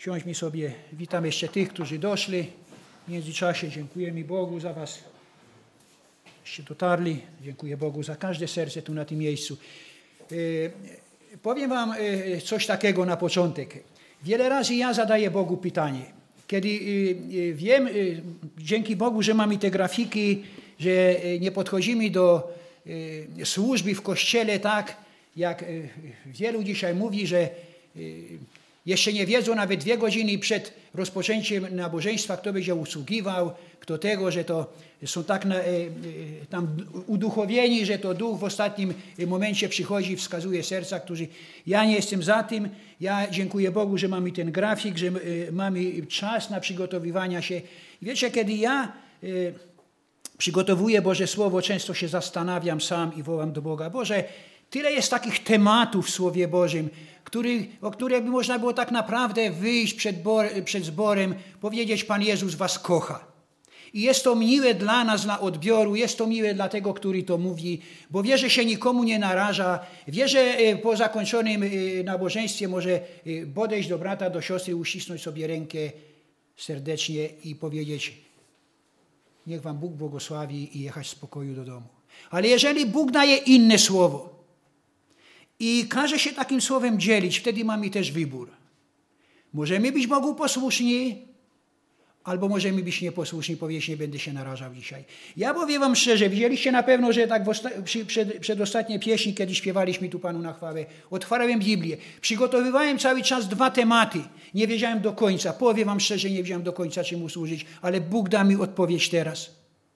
Siądźmy sobie, witam jeszcze tych, którzy doszli. W międzyczasie dziękujemy Bogu za was. Żeście dotarli. Dziękuję Bogu za każde serce tu na tym miejscu. Powiem wam coś takiego na początek. Wiele razy ja zadaję Bogu pytanie. Kiedy wiem, dzięki Bogu, że mamy te grafiki, że nie podchodzimy do służby w kościele tak, jak wielu dzisiaj mówi, że jeszcze nie wiedzą nawet 2 godziny przed rozpoczęciem nabożeństwa, kto będzie usługiwał, kto tego, że to są tak tam uduchowieni, że to Duch w ostatnim momencie przychodzi i wskazuje serca, którzy... Ja nie jestem za tym. Ja dziękuję Bogu, że mamy ten grafik, że mamy czas na przygotowywanie się. Wiecie, kiedy ja przygotowuję Boże Słowo, często się zastanawiam sam i wołam do Boga: Boże, tyle jest takich tematów w Słowie Bożym, o które by można było tak naprawdę wyjść przed zborem, powiedzieć: Pan Jezus was kocha. I jest to miłe dla nas, dla odbioru, jest to miłe dla tego, który to mówi, bo wie, że się nikomu nie naraża, wie, że po zakończonym nabożeństwie może podejść do brata, do siostry, uścisnąć sobie rękę serdecznie i powiedzieć: niech wam Bóg błogosławi, i jechać w spokoju do domu. Ale jeżeli Bóg daje inne słowo i każe się takim słowem dzielić, wtedy mamy też wybór. Możemy być Bogu posłuszni, albo możemy być nieposłuszni, powiedzieć: nie będę się narażał dzisiaj. Ja powiem wam szczerze, widzieliście na pewno, że tak przed ostatniej pieśni, kiedy śpiewaliśmy tu Panu na chwałę, otwarłem Biblię, przygotowywałem cały czas 2 tematy. Nie wiedziałem do końca, powiem wam szczerze, nie wiedziałem do końca, czemu służyć, ale Bóg da mi odpowiedź teraz.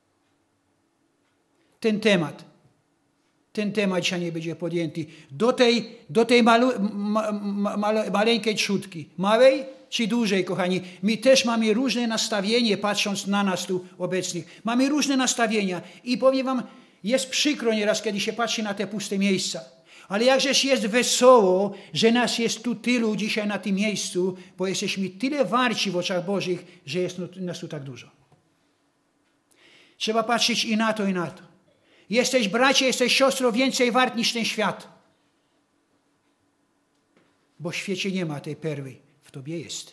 Ten temat dzisiaj nie będzie podjęty. Do tej maleńkiej trzódki. Małej czy dużej, kochani? My też mamy różne nastawienie, patrząc na nas tu obecnych. Mamy różne nastawienia. I powiem wam, jest przykro nieraz, kiedy się patrzy na te puste miejsca. Ale jakżeż jest wesoło, że nas jest tu tylu dzisiaj na tym miejscu, bo jesteśmy tyle warci w oczach Bożych, że jest nas tu tak dużo. Trzeba patrzeć i na to, i na to. Jesteś, bracie, jesteś, siostro, więcej wart niż ten świat. Bo w świecie nie ma tej perły, w tobie jest.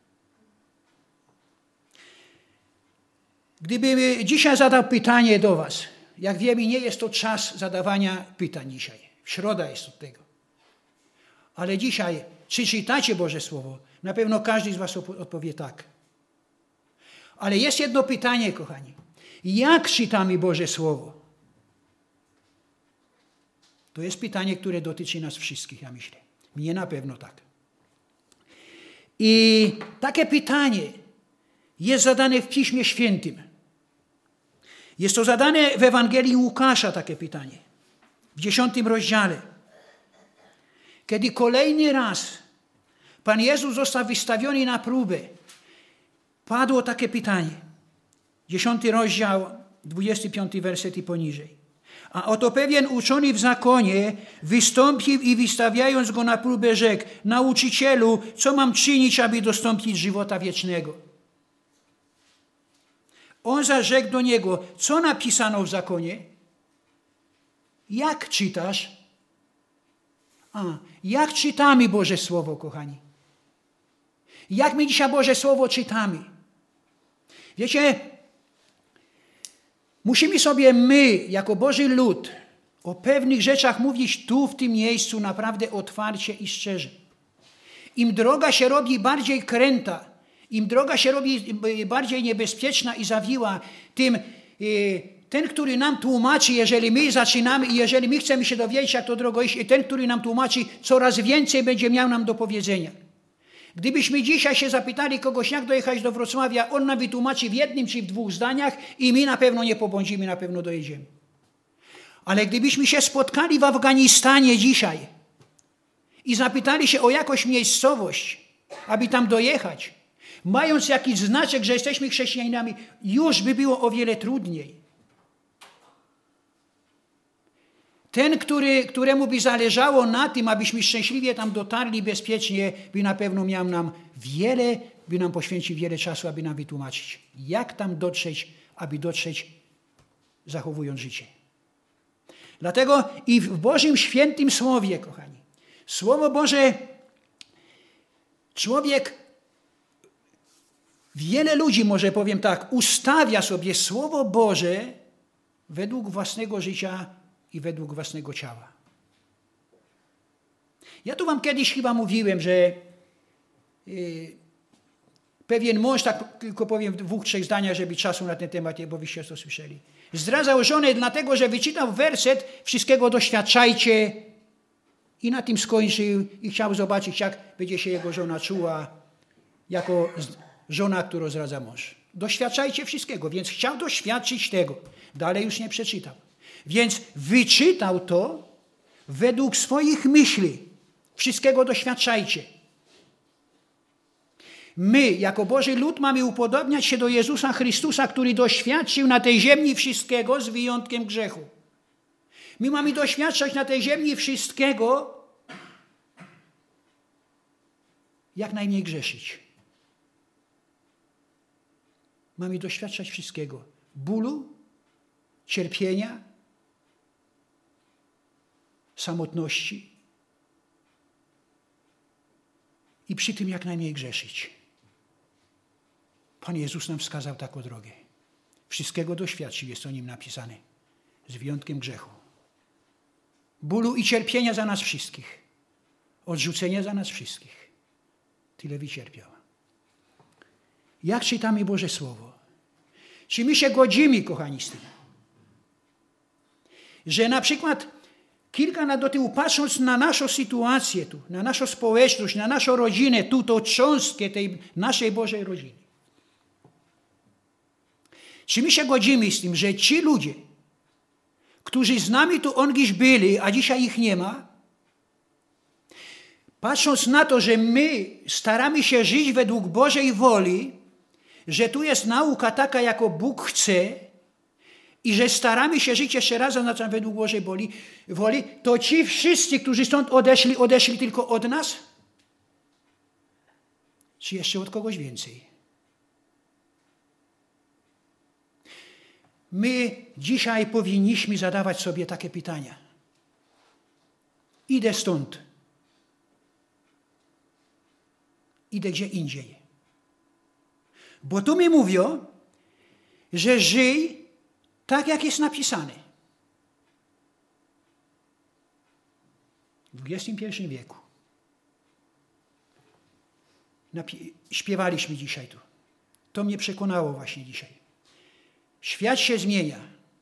Gdybym dzisiaj zadał pytanie do was, jak wiemy, nie jest to czas zadawania pytań dzisiaj. Środa jest od tego. Ale dzisiaj, czy czytacie Boże Słowo? Na pewno każdy z was odpowie tak. Ale jest jedno pytanie, kochani. Jak czytamy Boże Słowo? To jest pytanie, które dotyczy nas wszystkich, ja myślę. Mnie na pewno tak. I takie pytanie jest zadane w Piśmie Świętym. Jest to zadane w Ewangelii Łukasza, takie pytanie. W 10 rozdziale. Kiedy kolejny raz Pan Jezus został wystawiony na próbę, padło takie pytanie. 10 rozdział, 25 werset i poniżej. A oto pewien uczony w zakonie wystąpił i wystawiając go na próbę rzekł: Nauczycielu, co mam czynić, aby dostąpić żywota wiecznego? On zaś rzekł do niego: co napisano w zakonie? Jak czytasz? Jak czytamy Boże Słowo, kochani? Jak my dzisiaj Boże Słowo czytamy? Wiecie, musimy sobie my, jako Boży lud, o pewnych rzeczach mówić tu, w tym miejscu, naprawdę otwarcie i szczerze. Im droga się robi bardziej kręta, im droga się robi bardziej niebezpieczna i zawiła, tym ten, który nam tłumaczy, jeżeli my zaczynamy i jeżeli my chcemy się dowiedzieć, jak to drogo iść, i ten, który nam tłumaczy, coraz więcej będzie miał nam do powiedzenia. Gdybyśmy dzisiaj się zapytali kogoś, jak dojechać do Wrocławia, on nam wytłumaczy w 1 czy w 2 zdaniach i my na pewno nie pobłądzimy, na pewno dojedziemy. Ale gdybyśmy się spotkali w Afganistanie dzisiaj i zapytali się o jakąś miejscowość, aby tam dojechać, mając jakiś znaczek, że jesteśmy chrześcijanami, już by było o wiele trudniej. Ten, któremu by zależało na tym, abyśmy szczęśliwie tam dotarli bezpiecznie, by na pewno miał nam poświęcił wiele czasu, aby nam wytłumaczyć, jak tam dotrzeć, aby dotrzeć, zachowując życie. Dlatego i w Bożym Świętym Słowie, kochani, Słowo Boże, człowiek Wiele ludzi, może powiem tak, ustawia sobie Słowo Boże według własnego życia i według własnego ciała. Ja tu wam kiedyś chyba mówiłem, że pewien mąż, tak tylko powiem w 2-3 zdaniach, żeby czasu na ten temat nie, bo wyście to słyszeli. Zdradzał żonę dlatego, że wyczytał werset, wszystkiego doświadczajcie i na tym skończył i chciał zobaczyć, jak będzie się jego żona czuła jako żona, którą zdradza mąż. Doświadczajcie wszystkiego, więc chciał doświadczyć tego. Dalej już nie przeczytał. Więc wyczytał to według swoich myśli. Wszystkiego doświadczajcie. My, jako Boży lud, mamy upodobniać się do Jezusa Chrystusa, który doświadczył na tej ziemi wszystkiego z wyjątkiem grzechu. My mamy doświadczać na tej ziemi wszystkiego, jak najmniej grzeszyć. Mamy doświadczać wszystkiego. Bólu, cierpienia, samotności i przy tym jak najmniej grzeszyć. Pan Jezus nam wskazał taką drogę. Wszystkiego doświadczył, jest o nim napisane, z wyjątkiem grzechu. Bólu i cierpienia za nas wszystkich. Odrzucenia za nas wszystkich. Tyle wycierpiał. Jak czytamy Boże Słowo? Czy my się godzimy, kochani, z tym? Że na przykład kilka lat do tyłu, patrząc na naszą sytuację tu, na naszą społeczność, na naszą rodzinę, tu, tą cząstkę tej naszej Bożej rodziny. Czy my się godzimy z tym, że ci ludzie, którzy z nami tu ongiś byli, a dzisiaj ich nie ma, patrząc na to, że my staramy się żyć według Bożej woli, że tu jest nauka taka, jako Bóg chce i że staramy się żyć, jeszcze raz zaznaczam, według Bożej woli, to ci wszyscy, którzy stąd odeszli tylko od nas? Czy jeszcze od kogoś więcej? My dzisiaj powinniśmy zadawać sobie takie pytania. Idę stąd. Idę gdzie indziej. Bo tu mi mówią, że żyj tak, jak jest napisane. W XXI wieku. Śpiewaliśmy dzisiaj tu. To mnie przekonało właśnie dzisiaj. Świat się zmienia,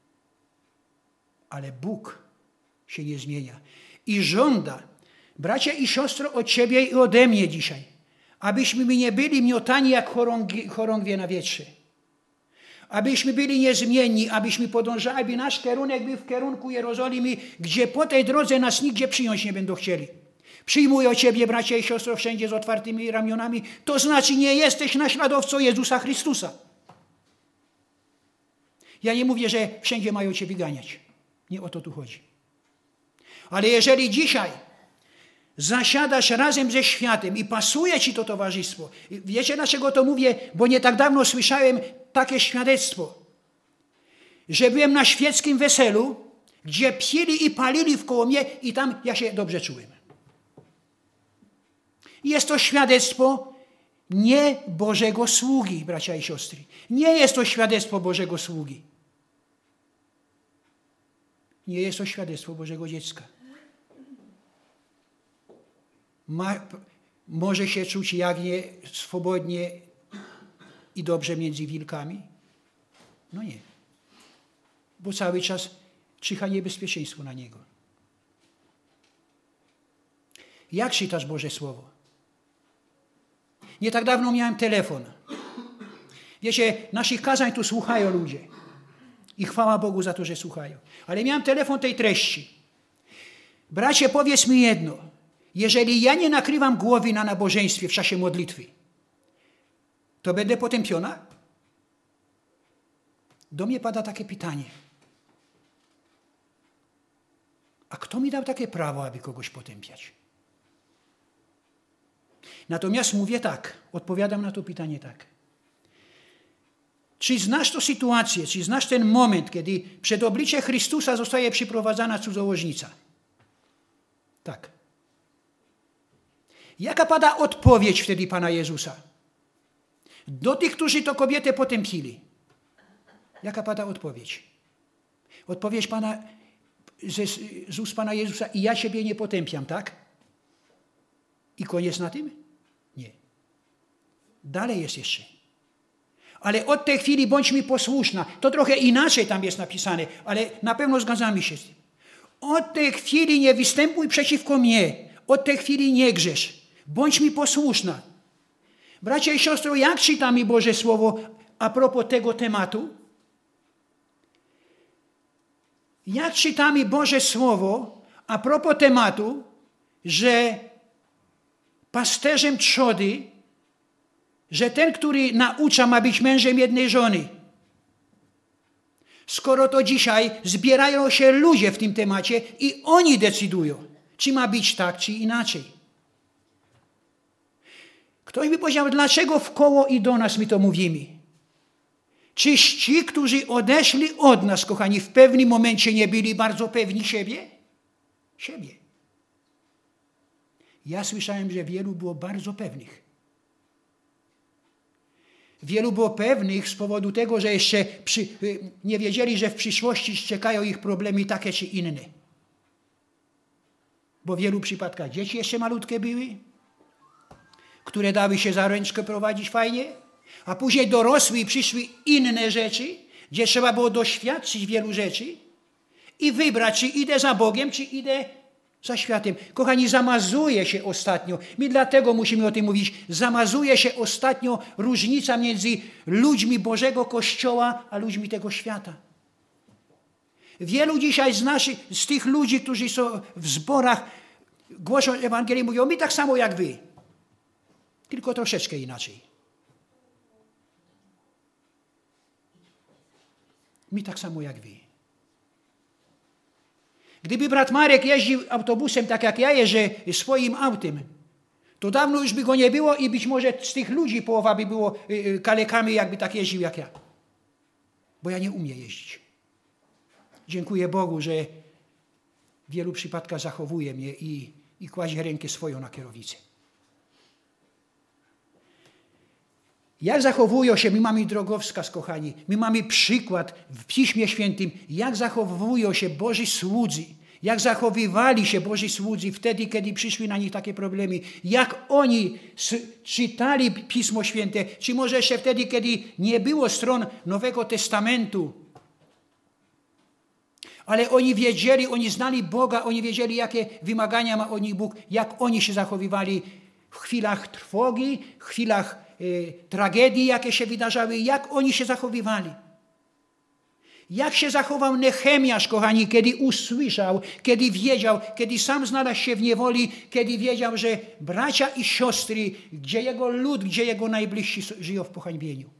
ale Bóg się nie zmienia. I żąda, bracia i siostro, od ciebie i ode mnie dzisiaj, abyśmy my nie byli miotani jak chorągwie na wietrze. Abyśmy byli niezmienni, abyśmy podążali, aby nasz kierunek był w kierunku Jerozolimy, gdzie po tej drodze nas nigdzie przyjąć nie będą chcieli. Przyjmują ciebie, bracia i siostro, wszędzie z otwartymi ramionami, to znaczy nie jesteś naśladowcą Jezusa Chrystusa. Ja nie mówię, że wszędzie mają cię wyganiać. Nie o to tu chodzi. Ale jeżeli dzisiaj zasiadasz razem ze światem i pasuje ci to towarzystwo. Wiecie, dlaczego to mówię? Bo nie tak dawno słyszałem takie świadectwo, że byłem na świeckim weselu, gdzie pili i palili wkoło mnie i tam ja się dobrze czułem. Jest to świadectwo nie Bożego sługi, bracia i siostry. Nie jest to świadectwo Bożego sługi. Nie jest to świadectwo Bożego dziecka. Może się czuć jagnię swobodnie i dobrze między wilkami? No nie. Bo cały czas czyha niebezpieczeństwo na niego. Jak czytasz Boże Słowo? Nie tak dawno miałem telefon. Wiecie, naszych kazań tu słuchają ludzie. I chwała Bogu za to, że słuchają. Ale miałem telefon tej treści. Bracie, powiedz mi jedno. Jeżeli ja nie nakrywam głowy na nabożeństwie w czasie modlitwy, to będę potępiona? Do mnie pada takie pytanie. A kto mi dał takie prawo, aby kogoś potępiać? Natomiast mówię tak, odpowiadam na to pytanie tak. Czy znasz tę sytuację, czy znasz ten moment, kiedy przed oblicze Chrystusa zostaje przyprowadzana cudzołożnica? Tak. Jaka pada odpowiedź wtedy Pana Jezusa? Do tych, którzy to kobietę potępili. Jaka pada odpowiedź? Odpowiedź Pana, z ust Pana Jezusa: i ja Ciebie nie potępiam, tak? I koniec na tym? Nie. Dalej jest jeszcze. Ale od tej chwili bądź mi posłuszna. To trochę inaczej tam jest napisane, ale na pewno zgadzamy się z tym. Od tej chwili nie występuj przeciwko mnie. Od tej chwili nie grzesz. Bądź mi posłuszna. Bracia i siostro, jak czytamy Boże Słowo a propos tego tematu? Jak czytamy Boże Słowo a propos tematu, że pasterzem trzody, że ten, który naucza, ma być mężem jednej żony. Skoro to dzisiaj zbierają się ludzie w tym temacie i oni decydują, czy ma być tak, czy inaczej. Ktoś by powiedział, dlaczego wkoło i do nas my to mówimy? Czyż ci, którzy odeszli od nas, kochani, w pewnym momencie nie byli bardzo pewni siebie? Siebie. Ja słyszałem, że wielu było bardzo pewnych. Wielu było pewnych z powodu tego, że jeszcze nie wiedzieli, że w przyszłości czekają ich problemy takie czy inne. Bo w wielu przypadkach dzieci jeszcze malutkie były, które dały się za ręczkę prowadzić fajnie, a później dorosły i przyszły inne rzeczy, gdzie trzeba było doświadczyć wielu rzeczy i wybrać, czy idę za Bogiem, czy idę za światem. Kochani, zamazuje się ostatnio, my dlatego musimy o tym mówić, zamazuje się ostatnio różnica między ludźmi Bożego Kościoła, a ludźmi tego świata. Wielu dzisiaj z tych ludzi, którzy są w zborach, głoszą Ewangelię, mówią, my tak samo jak wy, tylko troszeczkę inaczej. My tak samo jak wy. Gdyby brat Marek jeździł autobusem tak jak ja jeżdżę swoim autem, to dawno już by go nie było i być może z tych ludzi połowa by było kalekami, jakby tak jeździł jak ja. Bo ja nie umiem jeździć. Dziękuję Bogu, że w wielu przypadkach zachowuje mnie i kładzie rękę swoją na kierownicę. Jak zachowują się, my mamy drogowskaz, kochani, my mamy przykład w Piśmie Świętym, jak zachowują się Boży słudzy, jak zachowywali się Boży słudzy wtedy, kiedy przyszły na nich takie problemy, jak oni czytali Pismo Święte, czy może jeszcze wtedy, kiedy nie było stron Nowego Testamentu. Ale oni wiedzieli, oni znali Boga, oni wiedzieli, jakie wymagania ma od nich Bóg, jak oni się zachowywali w chwilach trwogi, w chwilach tragedii, jakie się wydarzały, jak oni się zachowywali. Jak się zachował Nehemiasz, kochani, kiedy usłyszał, kiedy wiedział, kiedy sam znalazł się w niewoli, kiedy wiedział, że bracia i siostry, gdzie jego lud, gdzie jego najbliżsi żyją w pohańbieniu.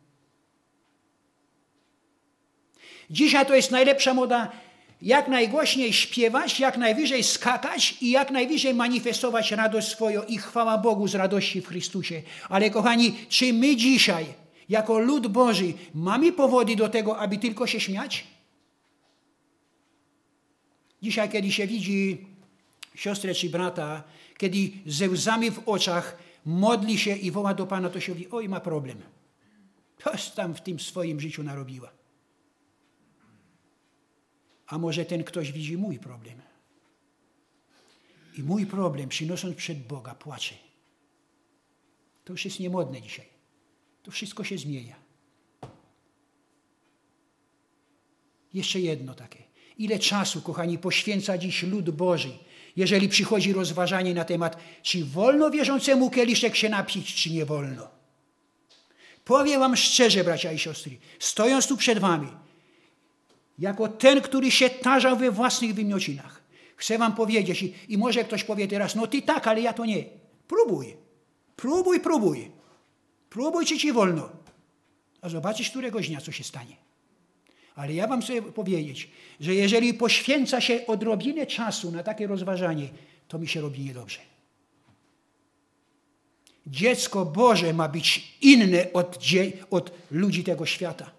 Dzisiaj to jest najlepsza moda, jak najgłośniej śpiewać, jak najwyżej skakać i jak najwyżej manifestować radość swoją i chwała Bogu z radości w Chrystusie. Ale kochani, czy my dzisiaj, jako lud Boży, mamy powody do tego, aby tylko się śmiać? Dzisiaj, kiedy się widzi siostrę czy brata, kiedy ze łzami w oczach modli się i woła do Pana, to się mówi, oj, ma problem. Toż tam w tym swoim życiu narobiła. A może ten ktoś widzi mój problem. I mój problem, przynosząc przed Boga, płacze. To już jest niemodne dzisiaj. To wszystko się zmienia. Jeszcze jedno takie. Ile czasu, kochani, poświęca dziś lud Boży, jeżeli przychodzi rozważanie na temat, czy wolno wierzącemu kieliszek się napić, czy nie wolno. Powiem wam szczerze, bracia i siostry, stojąc tu przed wami, jako ten, który się tarzał we własnych wymiocinach. Chcę wam powiedzieć, i może ktoś powie teraz, no ty tak, ale ja to nie. Próbuj. Próbuj, czy ci wolno. A zobaczysz któregoś dnia, co się stanie. Ale ja wam chcę powiedzieć, że jeżeli poświęca się odrobinę czasu na takie rozważanie, to mi się robi niedobrze. Dziecko Boże ma być inne od ludzi tego świata.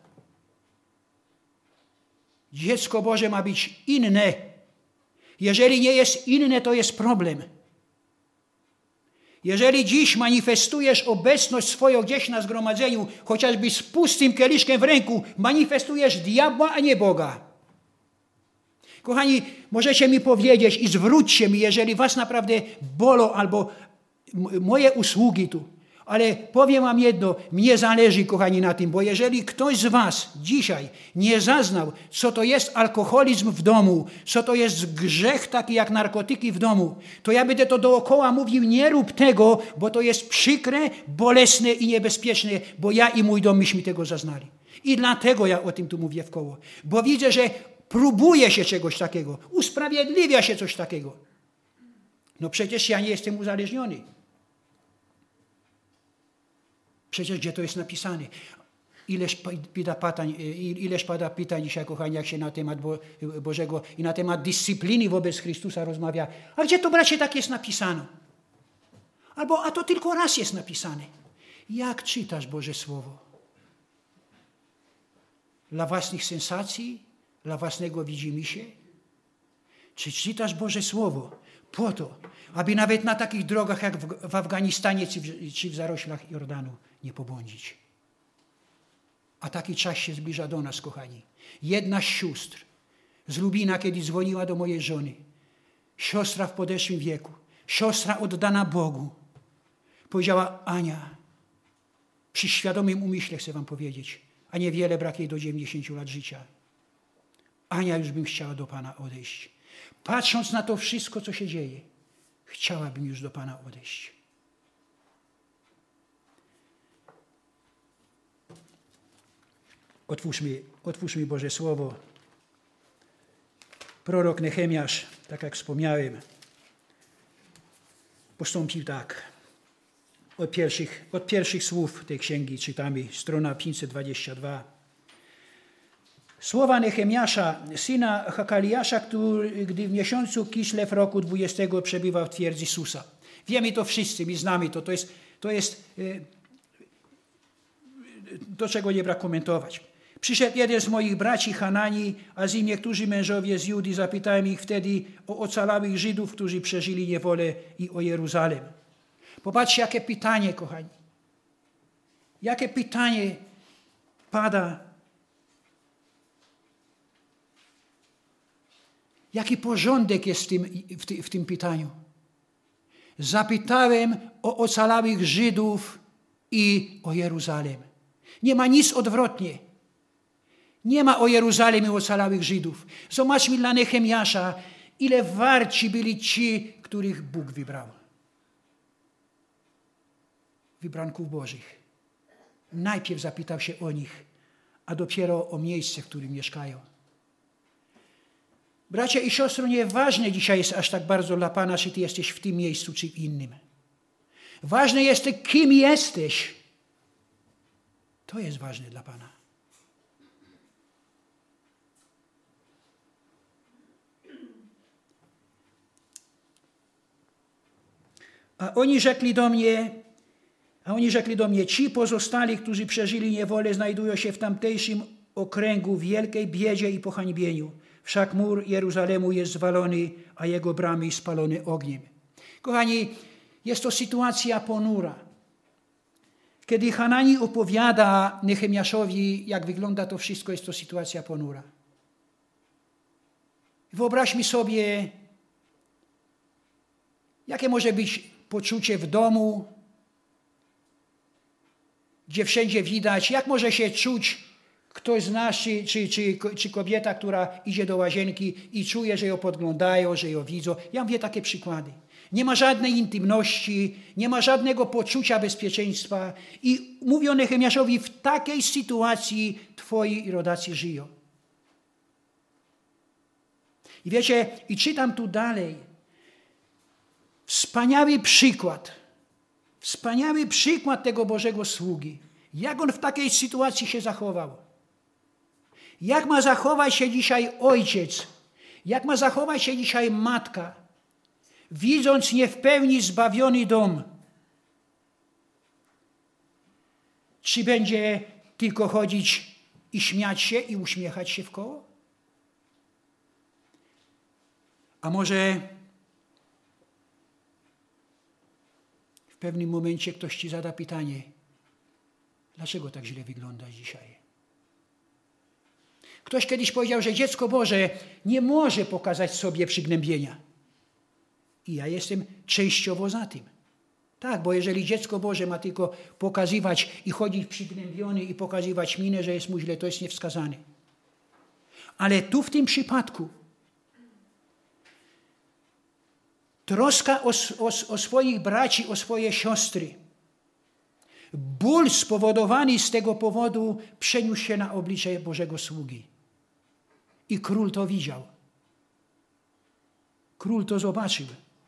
Dziecko Boże ma być inne. Jeżeli nie jest inne, to jest problem. Jeżeli dziś manifestujesz obecność swoją gdzieś na zgromadzeniu, chociażby z pustym kieliszkiem w ręku, manifestujesz diabła, a nie Boga. Kochani, możecie mi powiedzieć i zwróćcie mi, jeżeli was naprawdę bolą albo moje usługi tu. Ale powiem wam jedno, mnie zależy, kochani, na tym, bo jeżeli ktoś z was dzisiaj nie zaznał, co to jest alkoholizm w domu, co to jest grzech taki jak narkotyki w domu, to ja będę to dookoła mówił, nie rób tego, bo to jest przykre, bolesne i niebezpieczne, bo ja i mój dom myśmy tego zaznali. I dlatego ja o tym tu mówię w koło. Bo widzę, że próbuje się czegoś takiego, usprawiedliwia się coś takiego. No przecież ja nie jestem uzależniony. Przecież gdzie to jest napisane? Ileż pada pytań dzisiaj, kochani, jak się na temat Bożego i na temat dyscypliny wobec Chrystusa rozmawia. A gdzie to, bracie, tak jest napisane? Albo, a to tylko raz jest napisane. Jak czytasz Boże Słowo? Dla własnych sensacji? Dla własnego widzimisię? Czy czytasz Boże Słowo po to, aby nawet na takich drogach jak w Afganistanie czy w zaroślach Jordanu nie pobłądzić? A taki czas się zbliża do nas, kochani. Jedna z sióstr z Lubina, kiedy dzwoniła do mojej żony, siostra w podeszłym wieku, siostra oddana Bogu, powiedziała: Ania, przy świadomym umyśle chcę wam powiedzieć, a niewiele brak jej do 90 lat życia. Ania, już bym chciała do Pana odejść. Patrząc na to wszystko, co się dzieje, chciałabym już do Pana odejść. Otwórzmy Boże Słowo. Prorok Nehemiasz, tak jak wspomniałem, postąpił tak. Od pierwszych słów tej księgi czytamy, strona 522. Słowa Nehemiasza, syna Hakaliasza, gdy w miesiącu Kislew roku 20 przebywał w twierdzy Susa. Wiemy to wszyscy, my znamy to. To jest do czego nie brak komentować. Przyszedł jeden z moich braci Hanani, a z nim niektórzy mężowie z Judy. Zapytałem ich wtedy o ocalałych Żydów, którzy przeżyli niewolę, i o Jeruzalem. Popatrzcie, jakie pytanie, kochani. Jakie pytanie pada. Jaki porządek jest w tym pytaniu? Zapytałem o ocalałych Żydów i o Jeruzalem. Nie ma nic odwrotnie. Nie ma o Jeruzalem i ocalałych Żydów. Zobaczmy dla Nehemiasza, ile warci byli ci, których Bóg wybrał. Wybranków Bożych. Najpierw zapytał się o nich, a dopiero o miejsce, w którym mieszkają. Bracia i siostro, nieważne dzisiaj jest aż tak bardzo dla Pana, czy ty jesteś w tym miejscu, czy w innym. Ważne jest, kim jesteś. To jest ważne dla Pana. A oni rzekli do mnie, ci pozostali, którzy przeżyli niewolę, znajdują się w tamtejszym okręgu w wielkiej biedzie i pohańbieniu. Wszak mur Jeruzalemu jest zwalony, a jego bramy spalone ogniem. Kochani, jest to sytuacja ponura. Kiedy Hanani opowiada Nehemiaszowi, jak wygląda to wszystko, jest to sytuacja ponura. Wyobraźmy sobie, jakie może być poczucie w domu, gdzie wszędzie widać, jak może się czuć ktoś z nas, czy kobieta, która idzie do łazienki i czuje, że ją podglądają, że ją widzą. Ja mówię takie przykłady. Nie ma żadnej intymności, nie ma żadnego poczucia bezpieczeństwa. I mówią Nehemiaszowi, w takiej sytuacji twoi rodacy żyją. I wiecie, i czytam tu dalej. Wspaniały przykład tego Bożego sługi. Jak on w takiej sytuacji się zachował? Jak ma zachować się dzisiaj ojciec? Jak ma zachować się dzisiaj matka? Widząc nie w pełni zbawiony dom. Czy będzie tylko chodzić i śmiać się i uśmiechać się w koło? A może pewnym momencie ktoś ci zada pytanie, dlaczego tak źle wyglądasz dzisiaj? Ktoś kiedyś powiedział, że dziecko Boże nie może pokazać sobie przygnębienia. I ja jestem częściowo za tym. Tak, bo jeżeli dziecko Boże ma tylko pokazywać i chodzić przygnębiony i pokazywać minę, że jest mu źle, to jest niewskazane. Ale tu w tym przypadku troska o swoich braci, o swoje siostry, ból spowodowany z tego powodu przeniósł się na oblicze Bożego sługi. I król to widział. Król to zobaczył.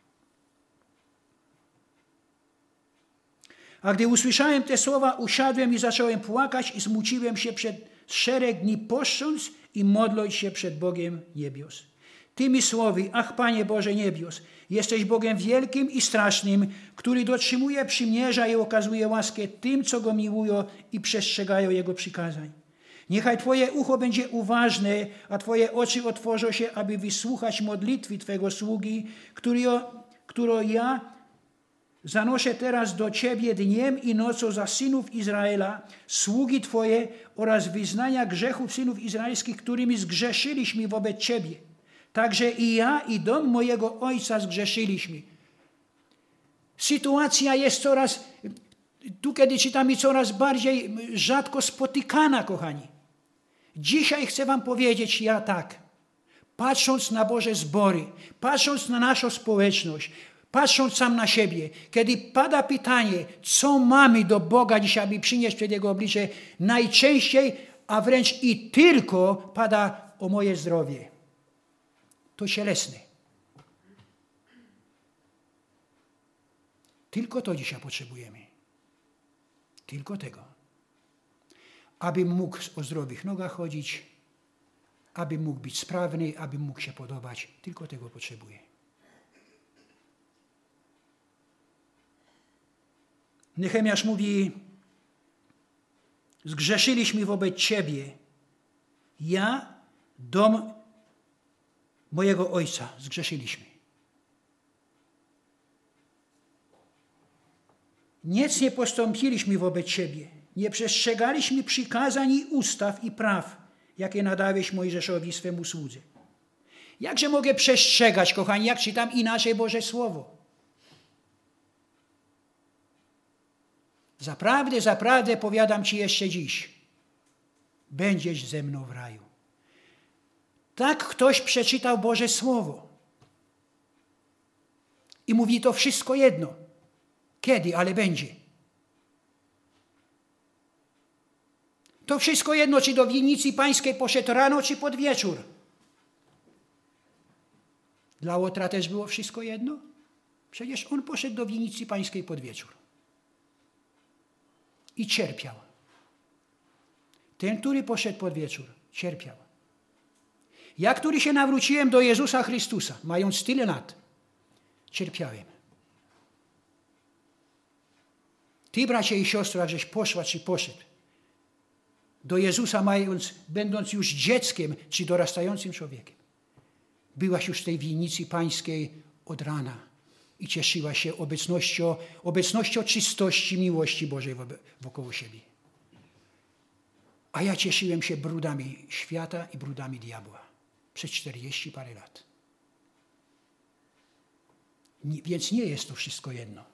A gdy usłyszałem te słowa, usiadłem i zacząłem płakać i zmuciłem się przez szereg dni poszcząc i modląc się przed Bogiem niebios. Tymi słowy, ach Panie Boże niebios, jesteś Bogiem wielkim i strasznym, który dotrzymuje przymierza i okazuje łaskę tym, co Go miłują i przestrzegają Jego przykazań. Niechaj Twoje ucho będzie uważne, a Twoje oczy otworzą się, aby wysłuchać modlitwy Twego sługi, którą ja zanoszę teraz do Ciebie dniem i nocą za synów Izraela, sługi Twoje oraz wyznania grzechów synów izraelskich, którymi zgrzeszyliśmy wobec Ciebie. Także i ja, i dom mojego ojca zgrzeszyliśmy. Sytuacja jest tu kiedy czytamy, coraz bardziej rzadko spotykana, kochani. Dzisiaj chcę wam powiedzieć, ja tak, patrząc na Boże zbory, patrząc na naszą społeczność, patrząc sam na siebie, kiedy pada pytanie, co mamy do Boga dzisiaj, aby przynieść przed Jego oblicze, najczęściej, a wręcz i tylko pada o moje zdrowie. To cielesne. Tylko to dzisiaj potrzebujemy. Tylko tego. Abym mógł o zdrowych nogach chodzić, abym mógł być sprawny, abym mógł się podobać. Tylko tego potrzebuję. Nehemiasz mówi, zgrzeszyliśmy wobec Ciebie. Ja, dom mojego ojca, zgrzeszyliśmy. Nic nie postąpiliśmy wobec Ciebie. Nie przestrzegaliśmy przykazań i ustaw i praw, jakie nadałeś Mojżeszowi swemu słudze. Jakże mogę przestrzegać, kochani, jak czytam inaczej Boże Słowo? Zaprawdę, zaprawdę powiadam Ci jeszcze dziś, będziesz ze mną w raju. Tak ktoś przeczytał Boże Słowo. I mówi to wszystko jedno. Kiedy, ale będzie. To wszystko jedno, czy do winnicy pańskiej poszedł rano, czy pod wieczór. Dla Łotra też było wszystko jedno. Przecież on poszedł do winnicy pańskiej pod wieczór. I cierpiał. Ten, który poszedł pod wieczór, cierpiał. Ja, który się nawróciłem do Jezusa Chrystusa, mając tyle lat, cierpiałem. Ty, bracie i siostro, jakżeś poszła czy poszedł do Jezusa, będąc już dzieckiem czy dorastającym człowiekiem, byłaś już w tej winnicy pańskiej od rana i cieszyłaś się obecnością czystości, miłości Bożej wokoło siebie. A ja cieszyłem się brudami świata i brudami diabła przez 40 parę lat. Więc nie jest to wszystko jedno.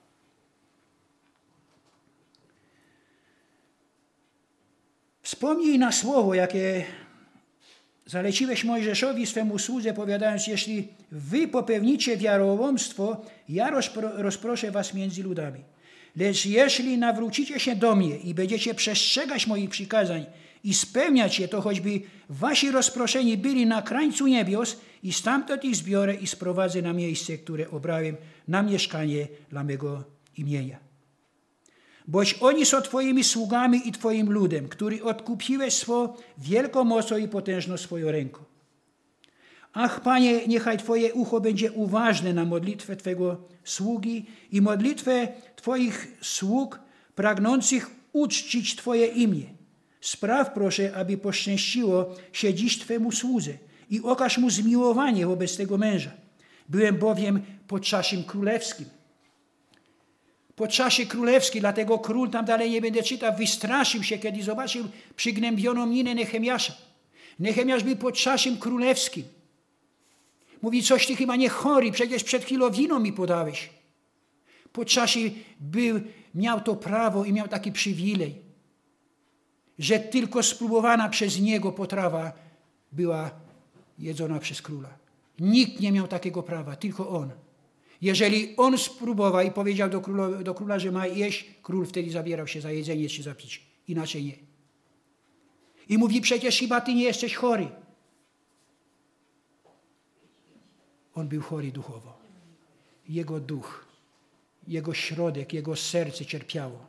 Wspomnij na słowo, jakie zaleciłeś Mojżeszowi swemu słudze, powiadając, jeśli wy popełnicie wiarołomstwo, ja rozproszę was między ludami. Lecz jeśli nawrócicie się do mnie i będziecie przestrzegać moich przykazań i spełniać je, to choćby wasi rozproszeni byli na krańcu niebios i stamtąd ich zbiorę i sprowadzę na miejsce, które obrałem na mieszkanie dla mego imienia. Boć oni są Twoimi sługami i Twoim ludem, który odkupiłeś swą wielką mocą i potężną swoją ręką. Ach, Panie, niechaj Twoje ucho będzie uważne na modlitwę Twego sługi i modlitwę Twoich sług pragnących uczcić Twoje imię. Spraw, proszę, aby poszczęściło się dziś Twemu słudze i okaż mu zmiłowanie wobec tego męża. Byłem bowiem pod czaszym królewskim. po czasie królewskim, dlatego król, tam dalej nie będę czytał, wystraszył się, kiedy zobaczył przygnębioną minę Nehemiasza. Nehemiasz był po czasie królewskim. Mówi, coś ty chyba nie chory, przecież przed chwilą wino mi podałeś. Po czasie miał to prawo i miał taki przywilej, że tylko spróbowana przez niego potrawa była jedzona przez króla. Nikt nie miał takiego prawa, tylko on. Jeżeli on spróbował i powiedział do króla, że ma jeść, król wtedy zabierał się za jedzenie czy za picie. Inaczej nie. I mówi, przecież chyba ty nie jesteś chory. On był chory duchowo. Jego duch, jego środek, jego serce cierpiało.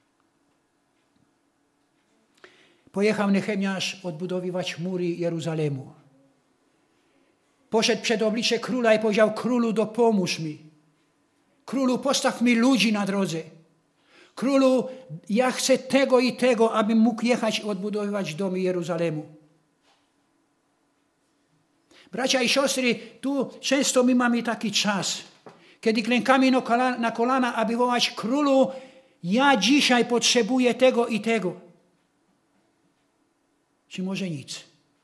Pojechał Nehemiasz odbudowywać mury Jeruzalemu. Poszedł przed oblicze króla i powiedział, królu, dopomóż mi. Królu, postaw mi ludzi na drodze. Królu, ja chcę tego i tego, abym mógł jechać i odbudowywać domy Jeruzalemu. Bracia i siostry, tu często my mamy taki czas, kiedy klękamy na kolana, aby wołać, królu, ja dzisiaj potrzebuję tego i tego. Czy może nic?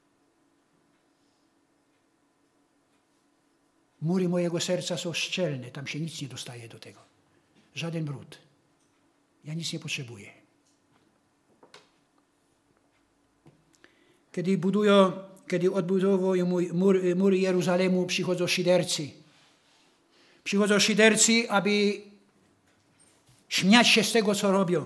Mury mojego serca są szczelne, tam się nic nie dostaje do tego. Żaden brud. Ja nic nie potrzebuję. Kiedy odbudowują mury Jeruzalemu, przychodzą szydercy. Przychodzą szydercy, aby śmiać się z tego, co robią.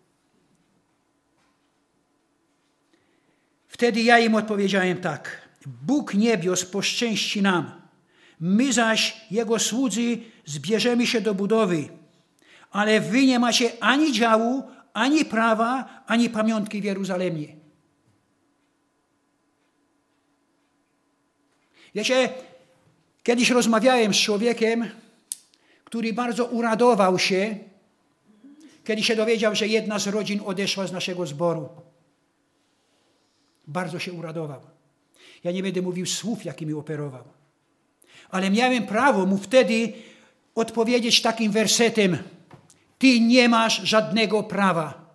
Wtedy ja im odpowiedziałem tak. Bóg niebios poszczęści nam. My zaś, Jego słudzy, zbierzemy się do budowy. Ale wy nie macie ani działu, ani prawa, ani pamiątki w Jeruzalemie. Wiecie, kiedyś rozmawiałem z człowiekiem, który bardzo uradował się, kiedy się dowiedział, że jedna z rodzin odeszła z naszego zboru. Bardzo się uradował. Ja nie będę mówił słów, jakimi operował. Ale miałem prawo mu wtedy odpowiedzieć takim wersetem. Ty nie masz żadnego prawa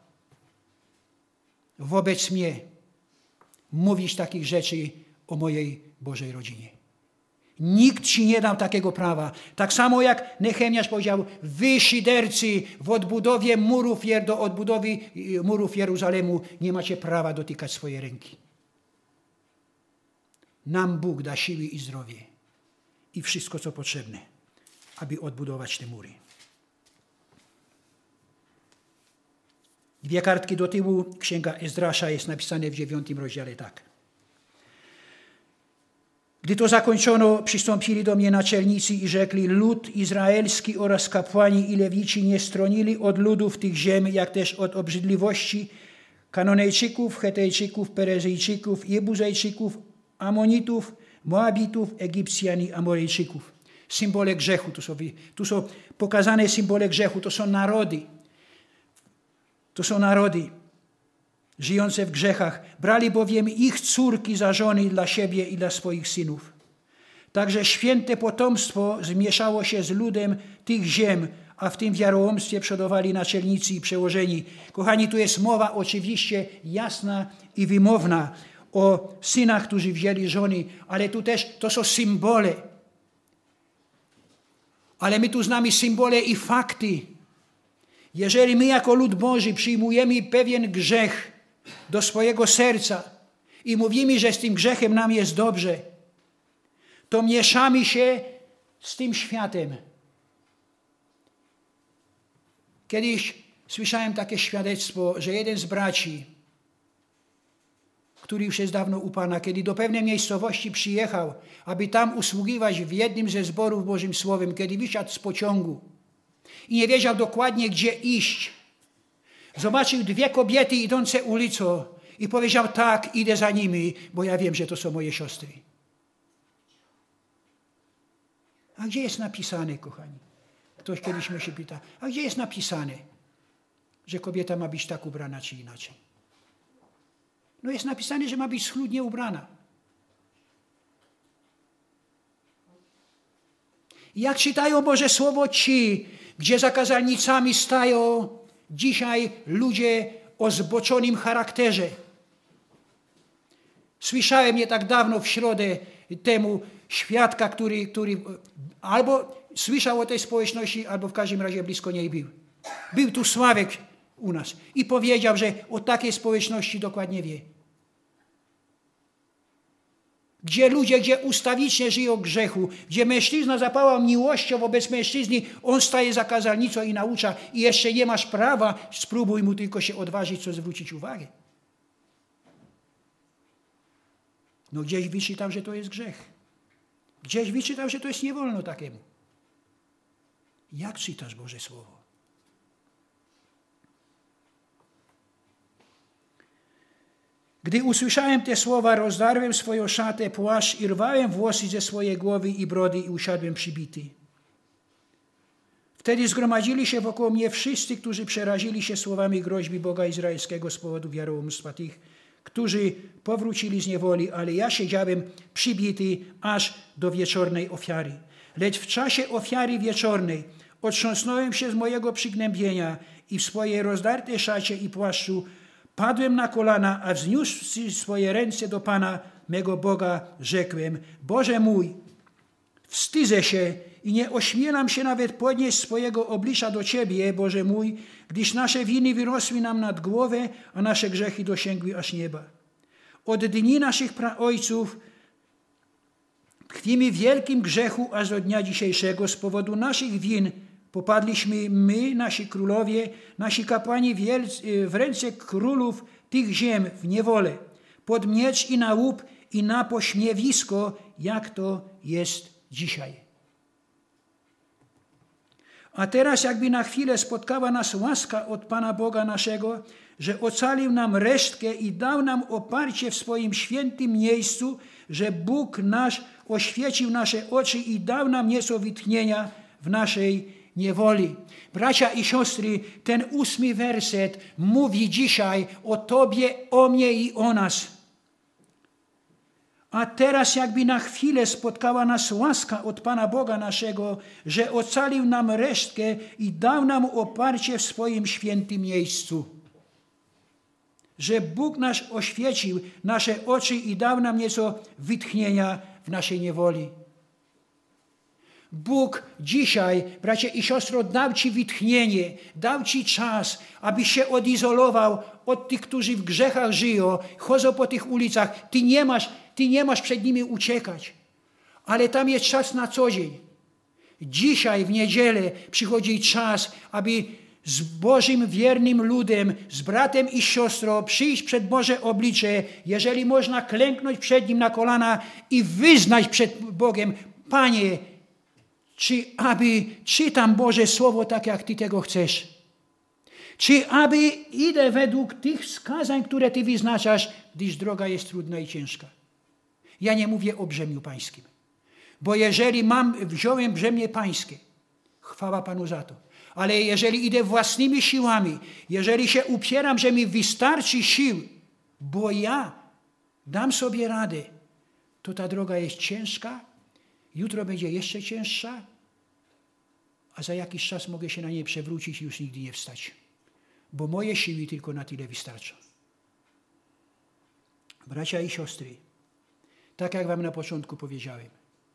wobec mnie mówić takich rzeczy o mojej Bożej rodzinie. Nikt ci nie dał takiego prawa. Tak samo jak Nehemiasz powiedział, wy szydercy w odbudowie do odbudowy murów Jeruzalemu nie macie prawa dotykać swojej ręki. Nam Bóg da siły i zdrowie i wszystko, co potrzebne, aby odbudować te mury. 2 kartki do tyłu, Księga Ezdrasza jest napisane w 9 rozdziale tak. Gdy to zakończono, przystąpili do mnie naczelnicy i rzekli, lud izraelski oraz kapłani i lewici nie stronili od ludów tych ziem, jak też od obrzydliwości Kanonejczyków, Hetejczyków, Perezyjczyków, Jebuzejczyków, Amonitów, Moabitów, Egipcjan i Amorejczyków. Symbole grzechu, tu są pokazane symbole grzechu, to są narody. To są narody żyjące w grzechach. Brali bowiem ich córki za żony dla siebie i dla swoich synów. Także święte potomstwo zmieszało się z ludem tych ziem, a w tym wiarołomstwie przodowali naczelnicy i przełożeni. Kochani, tu jest mowa oczywiście jasna i wymowna o synach, którzy wzięli żony, ale tu też to są symbole. Ale my tu znamy symbole i fakty. Jeżeli my jako lud Boży przyjmujemy pewien grzech do swojego serca i mówimy, że z tym grzechem nam jest dobrze, to mieszamy się z tym światem. Kiedyś słyszałem takie świadectwo, że jeden z braci, który już jest dawno u Pana, kiedy do pewnej miejscowości przyjechał, aby tam usługiwać w jednym ze zborów Bożym Słowem, kiedy wysiadł z pociągu i nie wiedział dokładnie, gdzie iść, zobaczył 2 kobiety idące ulicą i powiedział, tak, idę za nimi, bo ja wiem, że to są moje siostry. A gdzie jest napisane, kochani? Ktoś kiedyś mnie się pyta, a gdzie jest napisane, że kobieta ma być tak ubrana, czy inaczej? No jest napisane, że ma być schludnie ubrana. Jak czytają Boże Słowo ci, gdzie za kazalnicami stają dzisiaj ludzie o zboczonym charakterze. Słyszałem nie tak dawno w środę temu świadka, który albo słyszał o tej społeczności, albo w każdym razie blisko niej był. Był tu Sławek u nas i powiedział, że o takiej społeczności dokładnie wie. Gdzie ludzie, gdzie ustawicznie żyją grzechu, gdzie mężczyzna zapałał miłością wobec mężczyzny, on staje za kazalnicą i naucza i jeszcze nie masz prawa, spróbuj mu tylko się odważyć, co zwrócić uwagę. No gdzieś wyczytał, że to jest grzech. Gdzieś wyczytał, że to jest nie wolno takiemu. Jak czytasz Boże Słowo? Gdy usłyszałem te słowa, rozdarłem swoją szatę, płaszcz i rwałem włosy ze swojej głowy i brody i usiadłem przybity. Wtedy zgromadzili się wokół mnie wszyscy, którzy przerazili się słowami groźby Boga Izraelskiego z powodu wiarołomstwa tych, którzy powrócili z niewoli, ale ja siedziałem przybity aż do wieczornej ofiary. Lecz w czasie ofiary wieczornej otrząsnąłem się z mojego przygnębienia i w swojej rozdartej szacie i płaszczu padłem na kolana, a wzniósłszy swoje ręce do Pana, mego Boga, rzekłem: Boże mój, wstydzę się i nie ośmielam się nawet podnieść swojego oblicza do Ciebie, Boże mój, gdyż nasze winy wyrosły nam nad głowę, a nasze grzechy dosięgły aż nieba. Od dni naszych praojców tkwimy w wielkim grzechu aż do dnia dzisiejszego. Z powodu naszych win popadliśmy my, nasi królowie, nasi kapłani w ręce królów tych ziem w niewolę, pod miecz i na łup i na pośmiewisko, jak to jest dzisiaj. A teraz jakby na chwilę spotkała nas łaska od Pana Boga naszego, że ocalił nam resztkę i dał nam oparcie w swoim świętym miejscu, że Bóg nasz oświecił nasze oczy i dał nam nieco wytchnienia w naszej niewoli. Bracia i siostry, ten 8 werset mówi dzisiaj o Tobie, o mnie i o nas. A teraz jakby na chwilę spotkała nas łaska od Pana Boga naszego, że ocalił nam resztkę i dał nam oparcie w swoim świętym miejscu. Że Bóg nasz oświecił nasze oczy i dał nam nieco wytchnienia w naszej niewoli. Bóg dzisiaj, bracie i siostro, dał Ci wytchnienie, dał Ci czas, abyś się odizolował od tych, którzy w grzechach żyją, chodzą po tych ulicach. Ty nie masz przed nimi uciekać, ale tam jest czas na co dzień. Dzisiaj w niedzielę przychodzi czas, aby z Bożym wiernym ludem, z bratem i siostrą przyjść przed Boże oblicze, jeżeli można klęknąć przed Nim na kolana i wyznać przed Bogiem: Panie, czy aby czytam Boże Słowo tak, jak Ty tego chcesz? Czy aby idę według tych wskazań, które Ty wyznaczasz, gdyż droga jest trudna i ciężka? Ja nie mówię o brzemiu pańskim. Bo jeżeli wziąłem brzemię pańskie, chwała Panu za to. Ale jeżeli idę własnymi siłami, jeżeli się upieram, że mi wystarczy sił, bo ja dam sobie radę, to ta droga jest ciężka, jutro będzie jeszcze cięższa, a za jakiś czas mogę się na niej przewrócić i już nigdy nie wstać. Bo moje siły tylko na tyle wystarczą. Bracia i siostry, tak jak wam na początku powiedziałem,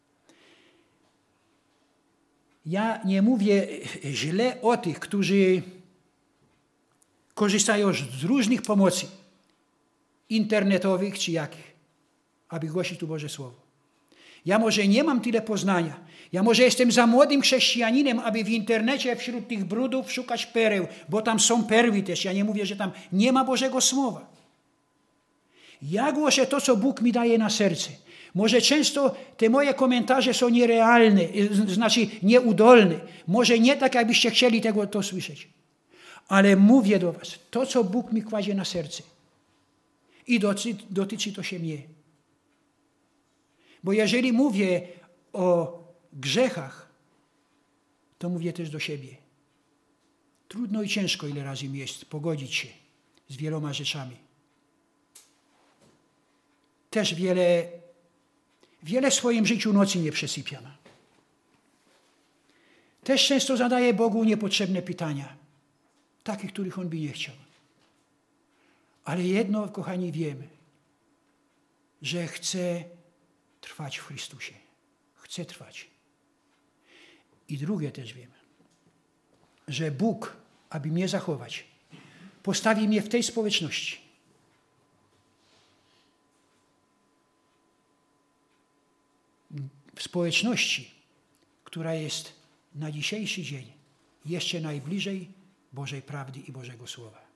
ja nie mówię źle o tych, którzy korzystają z różnych pomocy internetowych czy jakich, aby głosić tu Boże Słowo. Ja może nie mam tyle poznania. Ja może jestem za młodym chrześcijaninem, aby w internecie wśród tych brudów szukać pereł, bo tam są perły też. Ja nie mówię, że tam nie ma Bożego Słowa. Ja głoszę to, co Bóg mi daje na serce. Może często te moje komentarze są nierealne, znaczy nieudolne. Może nie tak, jakbyście chcieli to słyszeć. Ale mówię do was to, co Bóg mi kładzie na serce. I dotyczy to się mnie. Bo jeżeli mówię o grzechach, to mówię też do siebie. Trudno i ciężko ile razy mi jest pogodzić się z wieloma rzeczami. Też wiele w swoim życiu nocy nie przesypiam. też często zadaje Bogu niepotrzebne pytania, takie, których On by nie chciał. Ale jedno, kochani, wiemy, że chce trwać w Chrystusie. Chce trwać. I drugie też wiemy, że Bóg, aby mnie zachować, postawi mnie w tej społeczności. W społeczności, która jest na dzisiejszy dzień jeszcze najbliżej Bożej prawdy i Bożego Słowa.